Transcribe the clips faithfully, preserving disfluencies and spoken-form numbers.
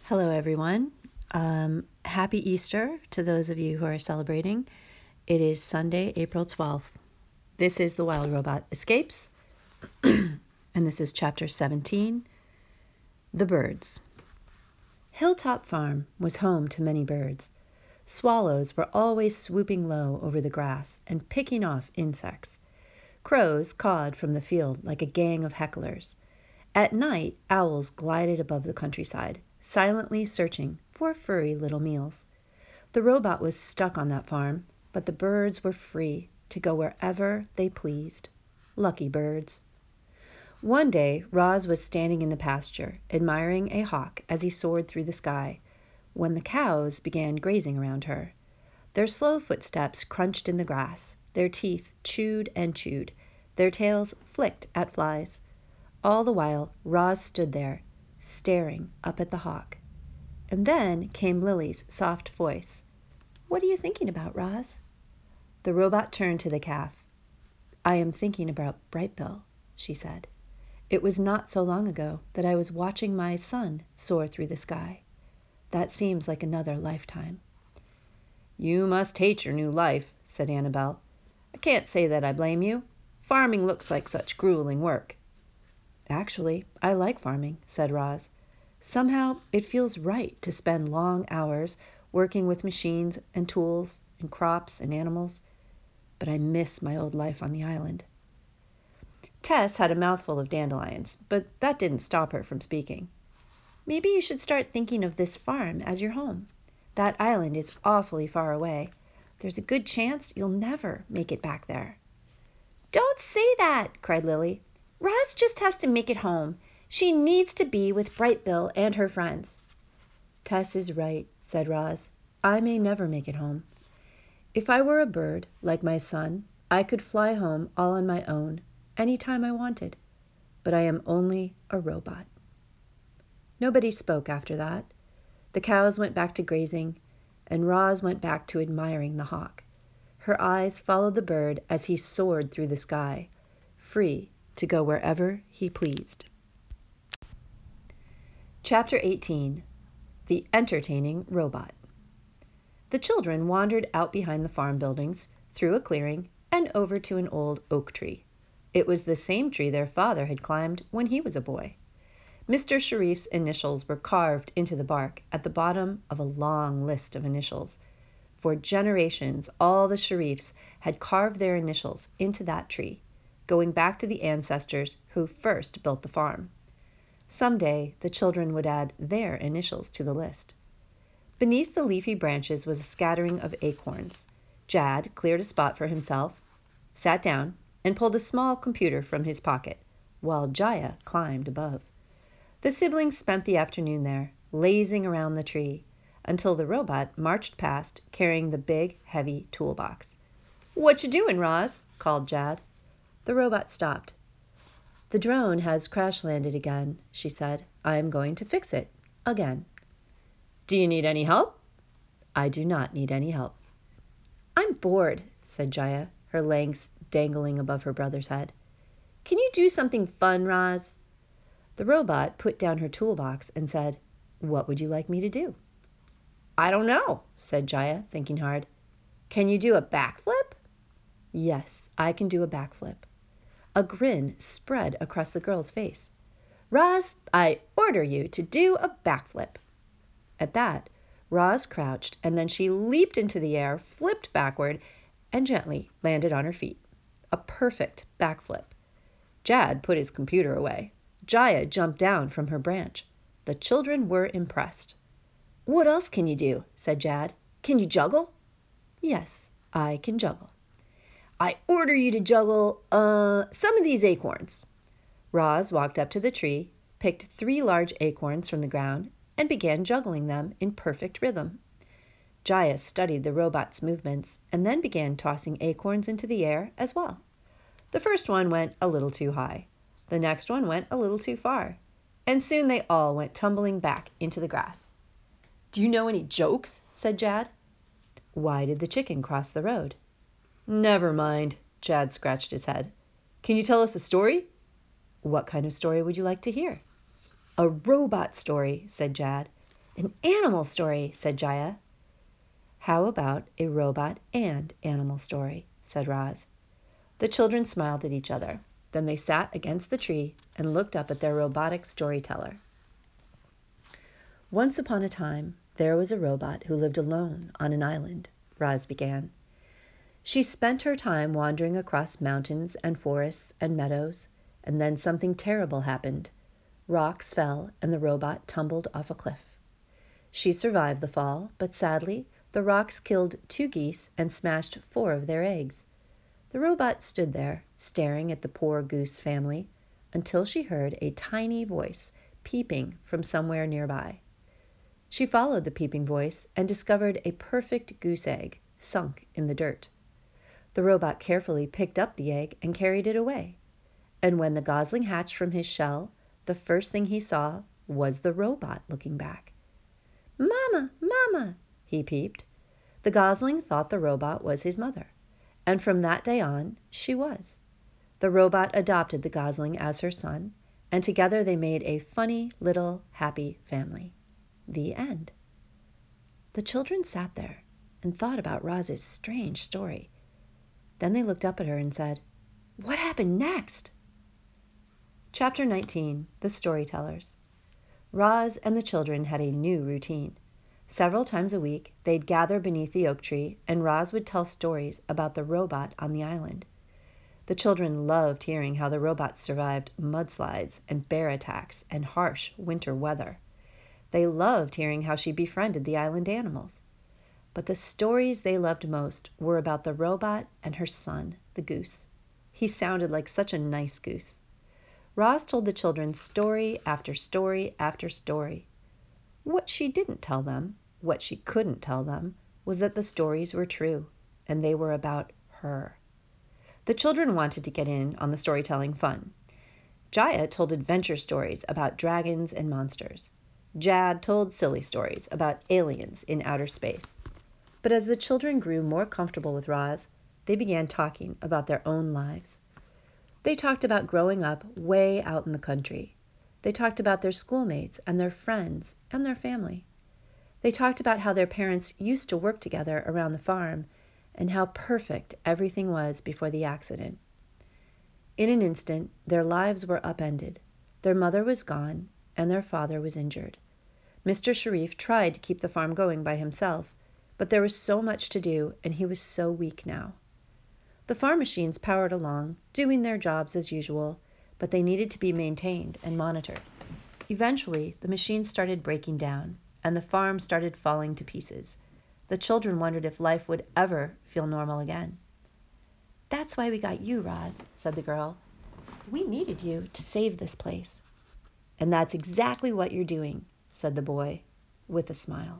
Hello, everyone. Um, happy Easter to those of you who are celebrating. It is Sunday, April twelfth. This is The Wild Robot Escapes, and this is Chapter seventeen, The Birds. Hilltop Farm was home to many birds. Swallows were always swooping low over the grass and picking off insects. Crows cawed from the field like a gang of hecklers. At night, owls glided above the countryside, silently searching for furry little meals. The robot was stuck on that farm, but the birds were free to go wherever they pleased. Lucky birds. One day, Roz was standing in the pasture, admiring a hawk as he soared through the sky, when the cows began grazing around her. Their slow footsteps crunched in the grass, their teeth chewed and chewed, their tails flicked at flies. All the while, Roz stood there, staring up at the hawk. And then came Lily's soft voice. "What are you thinking about, Roz?" The robot turned to the calf. "I am thinking about Brightbill," she said. "It was not so long ago that I was watching my son soar through the sky. That seems like another lifetime." "You must hate your new life," said Annabelle. "I can't say that I blame you. Farming looks like such grueling work." "Actually, I like farming," said Roz. "Somehow it feels right to spend long hours working with machines and tools and crops and animals. But I miss my old life on the island." Tess had a mouthful of dandelions, but that didn't stop her from speaking. "Maybe you should start thinking of this farm as your home. That island is awfully far away. There's a good chance you'll never make it back there." "Don't say that!" cried Lily. "Roz just has to make it home. She needs to be with Brightbill and her friends." "Tess is right," said Roz. "I may never make it home. If I were a bird, like my son, I could fly home all on my own, any time I wanted. But I am only a robot." Nobody spoke after that. The cows went back to grazing, and Roz went back to admiring the hawk. Her eyes followed the bird as he soared through the sky, free to go wherever he pleased. Chapter eighteen. The Entertaining Robot. The children wandered out behind the farm buildings, through a clearing, and over to an old oak tree. It was the same tree their father had climbed when he was a boy. Mister Sharif's initials were carved into the bark at the bottom of a long list of initials. For generations, all the Sharifs had carved their initials into that tree, going back to the ancestors who first built the farm. Someday, the children would add their initials to the list. Beneath the leafy branches was a scattering of acorns. Jad cleared a spot for himself, sat down, and pulled a small computer from his pocket, while Jaya climbed above. The siblings spent the afternoon there, lazing around the tree, until the robot marched past carrying the big, heavy toolbox. "What you doing, Roz?" called Jad. The robot stopped. "The drone has crash-landed again," she said. "I am going to fix it. Again." "Do you need any help?" "I do not need any help." "I'm bored," said Jaya, her legs dangling above her brother's head. "Can you do something fun, Roz?" The robot put down her toolbox and said, "What would you like me to do?" "I don't know," said Jaya, thinking hard. "Can you do a backflip?" "Yes, I can do a backflip." A grin spread across the girl's face. "Roz, I order you to do a backflip." At that, Roz crouched, and then she leaped into the air, flipped backward, and gently landed on her feet. A perfect backflip. Jad put his computer away. Jaya jumped down from her branch. The children were impressed. "What else can you do?" said Jad. "Can you juggle?" "Yes, I can juggle." "I order you to juggle, uh, some of these acorns." Roz walked up to the tree, picked three large acorns from the ground, and began juggling them in perfect rhythm. Jaya studied the robot's movements and then began tossing acorns into the air as well. The first one went a little too high. The next one went a little too far. And soon they all went tumbling back into the grass. "Do you know any jokes?" said Jad. "Why did the chicken cross the road?" "Never mind." Jad scratched his head. "Can you tell us a story?" "What kind of story would you like to hear?" "A robot story," said Jad. An animal story, said Jaya. How about a robot and animal story, said Roz. The children smiled at each other. Then they sat against the tree and looked up at their robotic storyteller. Once upon a time, there was a robot who lived alone on an island, Roz began. She spent her time wandering across mountains and forests and meadows, and then something terrible happened. Rocks fell and the robot tumbled off a cliff. She survived the fall, but sadly, the rocks killed two geese and smashed four of their eggs. The robot stood there, staring at the poor goose family, until she heard a tiny voice peeping from somewhere nearby. She followed the peeping voice and discovered a perfect goose egg sunk in the dirt. The robot carefully picked up the egg and carried it away. And when the gosling hatched from his shell, the first thing he saw was the robot looking back. "Mama, Mama," he peeped. The gosling thought the robot was his mother, and from that day on, she was. The robot adopted the gosling as her son, and together they made a funny, little, happy family. The end. The children sat there and thought about Roz's strange story. Then they looked up at her and said, "What happened next?" Chapter nineteen. The Storytellers. Roz and the children had a new routine. Several times a week, they'd gather beneath the oak tree, and Roz would tell stories about the robot on the island. The children loved hearing how the robot survived mudslides and bear attacks and harsh winter weather. They loved hearing how she befriended the island animals. But the stories they loved most were about the robot and her son, the goose. He sounded like such a nice goose. Roz told the children story after story after story. What she didn't tell them, what she couldn't tell them, was that the stories were true, and they were about her. The children wanted to get in on the storytelling fun. Jaya told adventure stories about dragons and monsters. Jad told silly stories about aliens in outer space. But as the children grew more comfortable with Roz, they began talking about their own lives. They talked about growing up way out in the country. They talked about their schoolmates and their friends and their family. They talked about how their parents used to work together around the farm and how perfect everything was before the accident. In an instant, their lives were upended. Their mother was gone and their father was injured. Mister Sharif tried to keep the farm going by himself, but there was so much to do and he was so weak now. The farm machines powered along, doing their jobs as usual, but they needed to be maintained and monitored. Eventually, the machines started breaking down, and the farm started falling to pieces. The children wondered if life would ever feel normal again. "That's why we got you, Roz," said the girl. "We needed you to save this place." "And that's exactly what you're doing," said the boy, with a smile.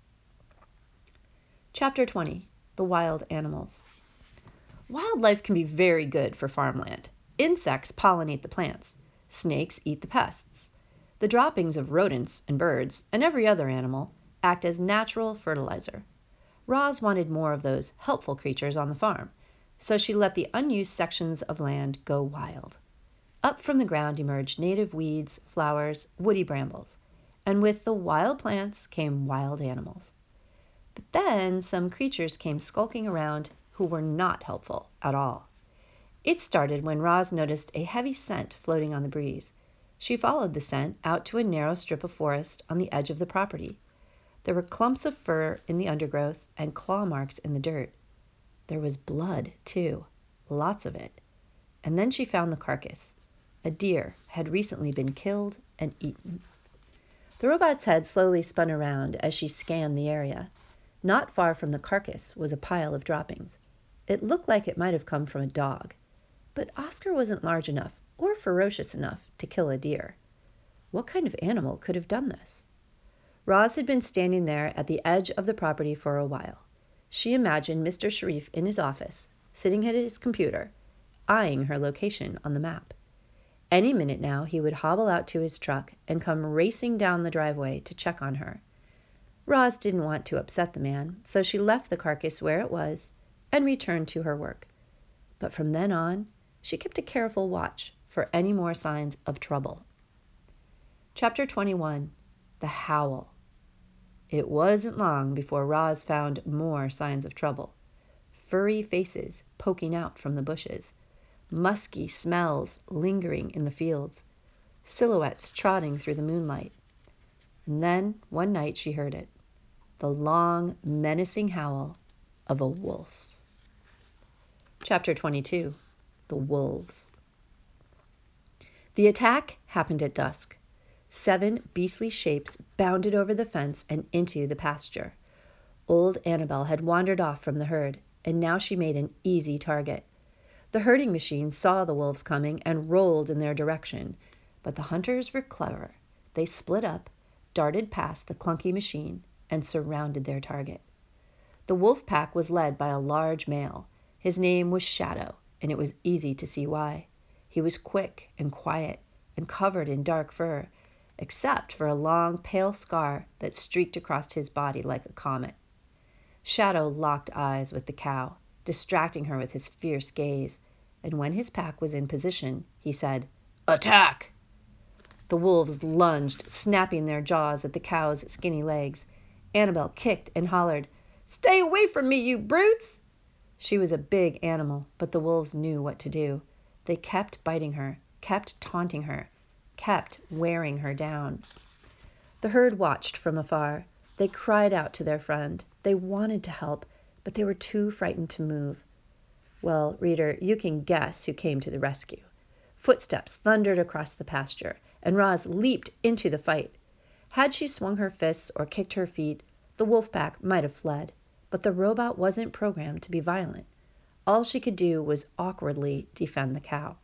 Chapter twenty. The Wild Animals. Wildlife can be very good for farmland. Insects pollinate the plants. Snakes eat the pests. The droppings of rodents and birds, and every other animal, act as natural fertilizer. Roz wanted more of those helpful creatures on the farm, so she let the unused sections of land go wild. Up from the ground emerged native weeds, flowers, woody brambles, and with the wild plants came wild animals. But then some creatures came skulking around who were not helpful at all. It started when Roz noticed a heavy scent floating on the breeze. She followed the scent out to a narrow strip of forest on the edge of the property. There were clumps of fur in the undergrowth and claw marks in the dirt. There was blood, too, lots of it. And then she found the carcass. A deer had recently been killed and eaten. The robot's head slowly spun around as she scanned the area. Not far from the carcass was a pile of droppings. It looked like it might have come from a dog, but Oscar wasn't large enough or ferocious enough to kill a deer. What kind of animal could have done this? Roz had been standing there at the edge of the property for a while. She imagined Mister Sharif in his office, sitting at his computer, eyeing her location on the map. Any minute now he would hobble out to his truck and come racing down the driveway to check on her. Roz didn't want to upset the man, so she left the carcass where it was and returned to her work. But from then on, she kept a careful watch for any more signs of trouble. Chapter twenty-one. The Howl. It wasn't long before Roz found more signs of trouble. Furry faces poking out from the bushes, musky smells lingering in the fields, silhouettes trotting through the moonlight. And then one night she heard it, the long, menacing howl of a wolf. Chapter twenty-two. The Wolves. The attack happened at dusk. Seven beastly shapes bounded over the fence and into the pasture. Old Annabelle had wandered off from the herd, and now she made an easy target. The herding machine saw the wolves coming and rolled in their direction, but the hunters were clever. They split up, darted past the clunky machine, and surrounded their target. The wolf pack was led by a large male. His name was Shadow, and it was easy to see why. He was quick and quiet and covered in dark fur, except for a long, pale scar that streaked across his body like a comet. Shadow locked eyes with the cow, distracting her with his fierce gaze, and when his pack was in position, he said, "Attack!" The wolves lunged, snapping their jaws at the cow's skinny legs. Annabelle kicked and hollered, "Stay away from me, you brutes!" She was a big animal, but the wolves knew what to do. They kept biting her, kept taunting her, kept wearing her down. The herd watched from afar. They cried out to their friend. They wanted to help, but they were too frightened to move. Well, reader, you can guess who came to the rescue. Footsteps thundered across the pasture, and Roz leaped into the fight. Had she swung her fists or kicked her feet, the wolf pack might have fled, but the robot wasn't programmed to be violent. All she could do was awkwardly defend the cow.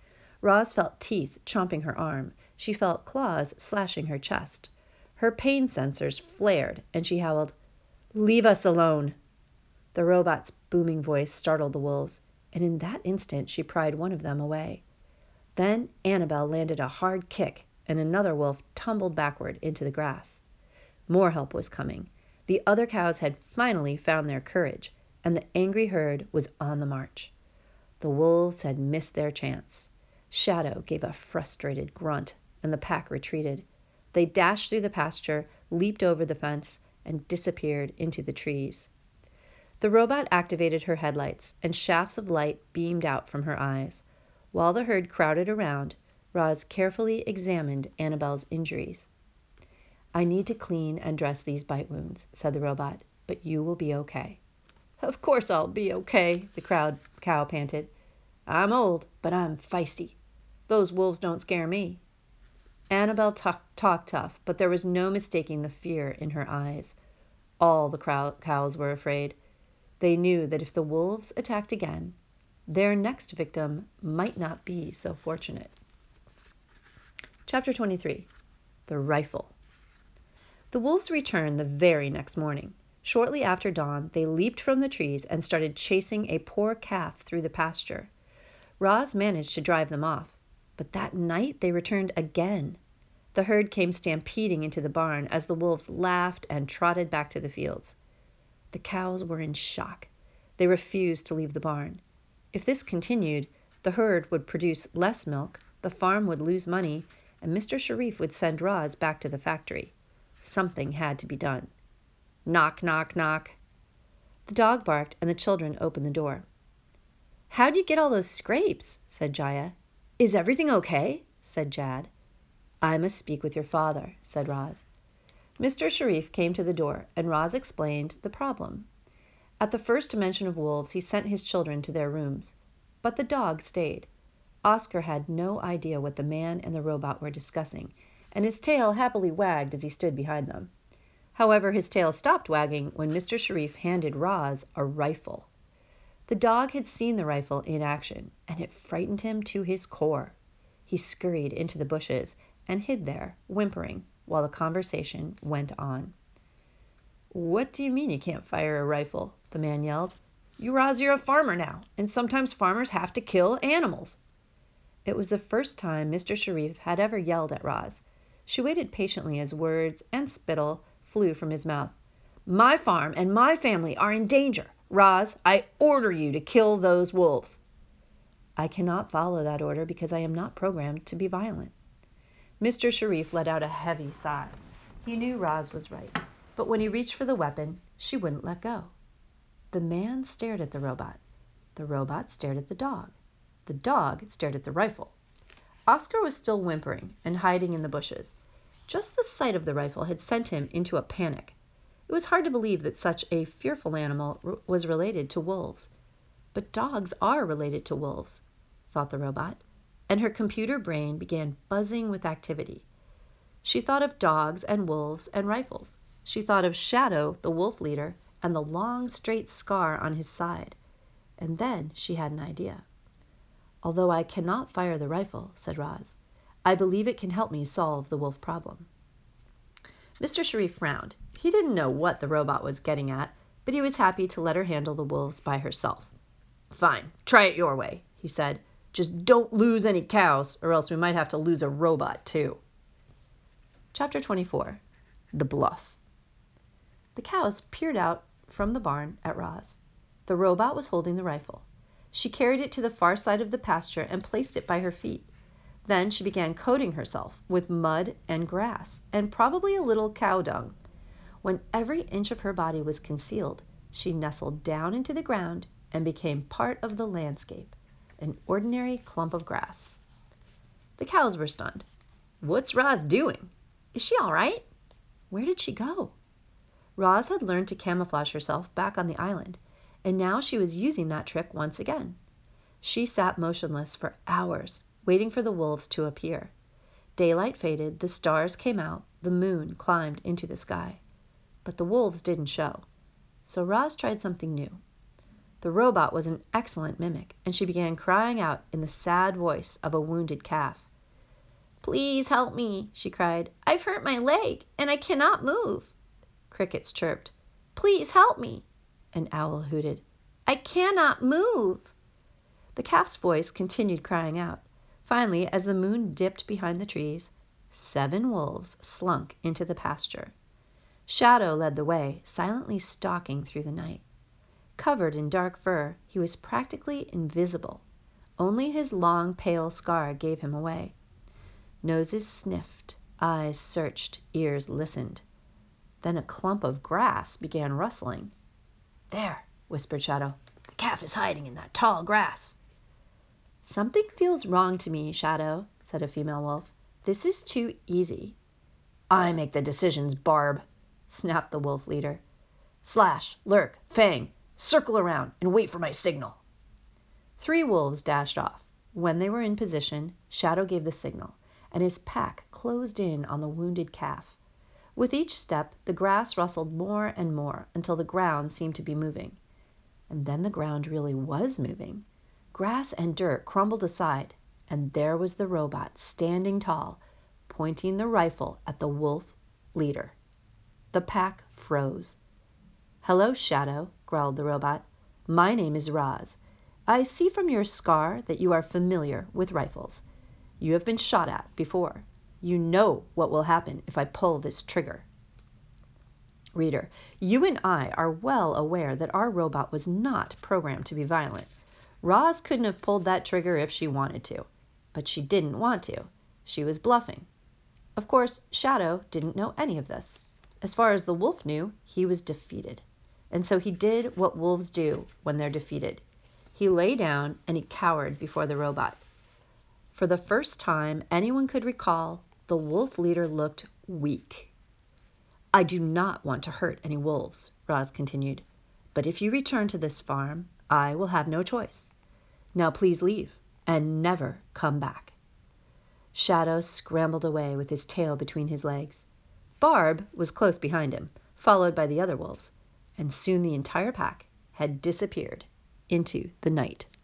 Roz felt teeth chomping her arm. She felt claws slashing her chest. Her pain sensors flared, and she howled, "Leave us alone!" The robot's booming voice startled the wolves, and in that instant she pried one of them away. Then Annabelle landed a hard kick, and another wolf tumbled backward into the grass. More help was coming. The other cows had finally found their courage, and the angry herd was on the march. The wolves had missed their chance. Shadow gave a frustrated grunt, and the pack retreated. They dashed through the pasture, leaped over the fence, and disappeared into the trees. The robot activated her headlights, and shafts of light beamed out from her eyes. While the herd crowded around, Roz carefully examined Annabelle's injuries. "I need to clean and dress these bite wounds," said the robot, "but you will be okay." "Of course I'll be okay," the crowd cow panted. "I'm old, but I'm feisty. Those wolves don't scare me." Annabelle talked tough, but there was no mistaking the fear in her eyes. All the crow- cows were afraid. They knew that if the wolves attacked again, their next victim might not be so fortunate. Chapter twenty-three. The Rifle. The wolves returned the very next morning. Shortly after dawn, they leaped from the trees and started chasing a poor calf through the pasture. Roz managed to drive them off, but that night they returned again. The herd came stampeding into the barn as the wolves laughed and trotted back to the fields. The cows were in shock. They refused to leave the barn. If this continued, the herd would produce less milk, the farm would lose money, and Mister Sharif would send Roz back to the factory. Something had to be done. Knock, knock, knock. The dog barked, and the children opened the door. "How'd you get all those scrapes?" said Jaya. "Is everything okay?" said Jad. "I must speak with your father," said Roz. Mister Sharif came to the door, and Roz explained the problem. At the first mention of wolves, he sent his children to their rooms. But the dog stayed. Oscar had no idea what the man and the robot were discussing, and his tail happily wagged as he stood behind them. However, his tail stopped wagging when Mister Sharif handed Roz a rifle. The dog had seen the rifle in action, and it frightened him to his core. He scurried into the bushes and hid there, whimpering, while the conversation went on. "What do you mean you can't fire a rifle?" the man yelled. "You Roz, you're a farmer now, and sometimes farmers have to kill animals." It was the first time Mister Sharif had ever yelled at Roz. She waited patiently as words and spittle flew from his mouth. "My farm and my family are in danger. Roz, I order you to kill those wolves." "I cannot follow that order because I am not programmed to be violent." Mister Sharif let out a heavy sigh. He knew Roz was right. but when he reached for the weapon, she wouldn't let go. The man stared at the robot. The robot stared at the dog. The dog stared at the rifle. Oscar was still whimpering and hiding in the bushes. Just the sight of the rifle had sent him into a panic. It was hard to believe that such a fearful animal was related to wolves. But dogs are related to wolves, thought the robot, and her computer brain began buzzing with activity. She thought of dogs and wolves and rifles. She thought of Shadow, the wolf leader, and the long straight scar on his side. And then she had an idea. Although I cannot fire the rifle, said Roz, I believe it can help me solve the wolf problem. Mister Sharif frowned. He didn't know what the robot was getting at, but he was happy to let her handle the wolves by herself. Fine, try it your way, he said. Just don't lose any cows, or else we might have to lose a robot, too. Chapter twenty-four. The Bluff. The cows peered out from the barn at Roz. The robot was holding the rifle. She carried it to the far side of the pasture and placed it by her feet. Then she began coating herself with mud and grass, and probably a little cow dung. When every inch of her body was concealed, she nestled down into the ground and became part of the landscape, an ordinary clump of grass. The cows were stunned. What's Roz doing? Is she all right? Where did she go? Roz had learned to camouflage herself back on the island, and now she was using that trick once again. She sat motionless for hours, waiting for the wolves to appear. Daylight faded, the stars came out, the moon climbed into the sky. But the wolves didn't show. So Roz tried something new. The robot was an excellent mimic, and she began crying out in the sad voice of a wounded calf. Please help me, she cried. I've hurt my leg, and I cannot move. Crickets chirped. Please help me. An owl hooted. I cannot move. The calf's voice continued crying out. Finally, as the moon dipped behind the trees, seven wolves slunk into the pasture. Shadow led the way, silently stalking through the night. Covered in dark fur, he was practically invisible. Only his long, pale scar gave him away. Noses sniffed, eyes searched, ears listened. Then a clump of grass began rustling. There, whispered Shadow. The calf is hiding in that tall grass. Something feels wrong to me, Shadow, said a female wolf. This is too easy. I make the decisions, Barb, snapped the wolf leader. Slash, lurk, fang, circle around and wait for my signal. Three wolves dashed off. When they were in position, Shadow gave the signal, and his pack closed in on the wounded calf. With each step, the grass rustled more and more until the ground seemed to be moving. And then the ground really was moving. Grass and dirt crumbled aside, and there was the robot standing tall, pointing the rifle at the wolf leader. The pack froze. Hello, Shadow, growled the robot. My name is Roz. I see from your scar that you are familiar with rifles. You have been shot at before. You know what will happen if I pull this trigger. Reader, you and I are well aware that our robot was not programmed to be violent. Roz couldn't have pulled that trigger if she wanted to, but she didn't want to. She was bluffing. Of course, Shadow didn't know any of this. As far as the wolf knew, he was defeated. And so he did what wolves do when they're defeated. He lay down and he cowered before the robot. For the first time anyone could recall, the wolf leader looked weak. I do not want to hurt any wolves, Roz continued. But if you return to this farm, I will have no choice. Now please leave and never come back. Shadow scrambled away with his tail between his legs. Barb was close behind him, followed by the other wolves, and soon the entire pack had disappeared into the night.